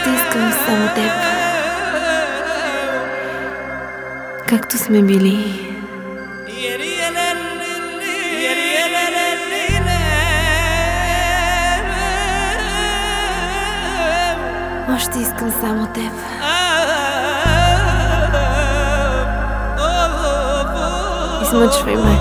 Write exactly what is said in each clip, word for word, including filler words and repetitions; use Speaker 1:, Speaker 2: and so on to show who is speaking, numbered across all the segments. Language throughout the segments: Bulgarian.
Speaker 1: Още искам само теб, както сме били. Още искам само теб. Измъчвай ме.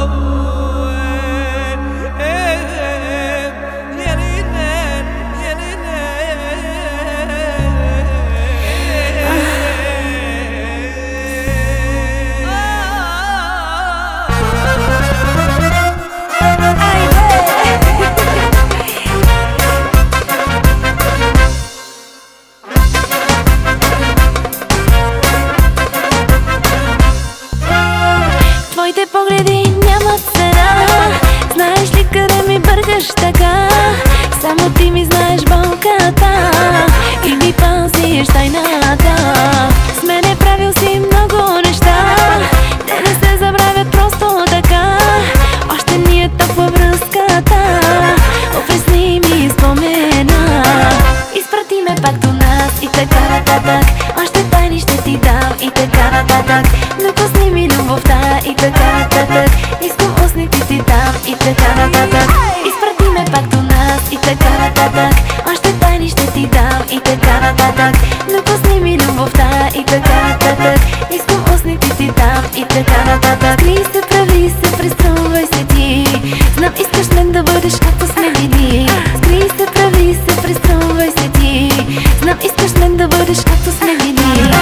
Speaker 1: Твоите погледи нямат цена. Знаеш ли къде ми бъркаш така? Само ти ми знаеш болката и ми пазиш тайната. С мене правил си много неща, те не се забравят просто така. Още ни е топла връзката, опресни ми спомена. Изпрати ме пак до нас и така нататък. Още тайни ще ти дам и така нататък. Докосни ми любовта и така нататък. Искам устните ти дам и така нататък. Изпрати ме пак до нас и така нататък. Още тайни ще ти дам и така нататък. Докосни ми любовта и така нататък. Искам устните ти дам и така нататък. Скри се, прави се, преструвай се ти. Знам искаш мен да бъдеш както сме били. Скри се, прави се, преструвай се ти. Знам искаш мен да бъдеш както сме били.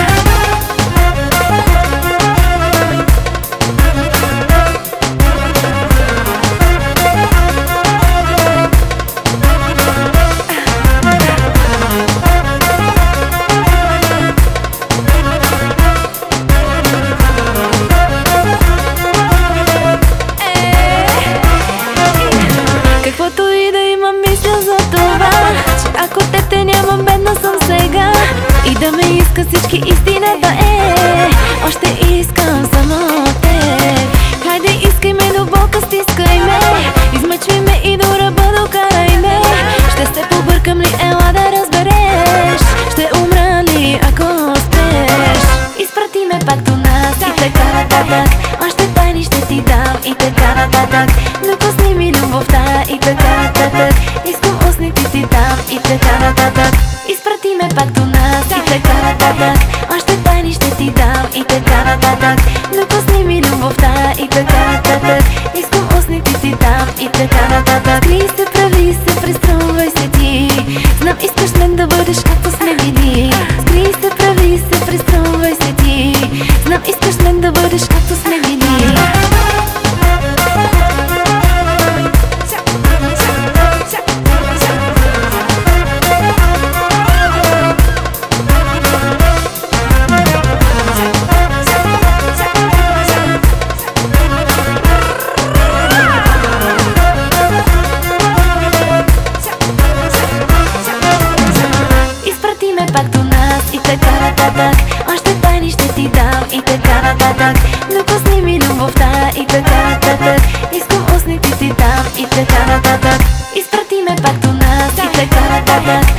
Speaker 1: Каквото и да имам, мисля за това, че ако те те нямам, бедна съм сега. И да ме иска всички, истината е, още искам само теб. Хайде искай ме до болка, стискай ме, измъчвай ме и до ръба докарай ме. Ще се побъркам ли, ела да разбереш, ще умра ли ако спреш. Изпрати ме пак до нас и така нататък. Още тайни ще ти дам и така нататък. Докосни ми любовта и така нататък. Искам устните ти дам и така нататък. Изпрати ме пак до нас и така нататък. Още тайни ще ти дам и така нататък. Докосни ми любовта и така нататък. Искам устните ти дам и така нататък. Скри се, прави се, преструвай се ти. Знам искаш мен да бъдеш както сме били. Скри се, прави се, преструвай се ти. Знам искаш мен да бъдеш както сме били. Пак до нас и така нататък. Още тайни ще ти дам и така нататък. Докосни ми любовта и така нататък. Искам устните ти дам и така нататък. Изпрати ме пак до нас и така нататък.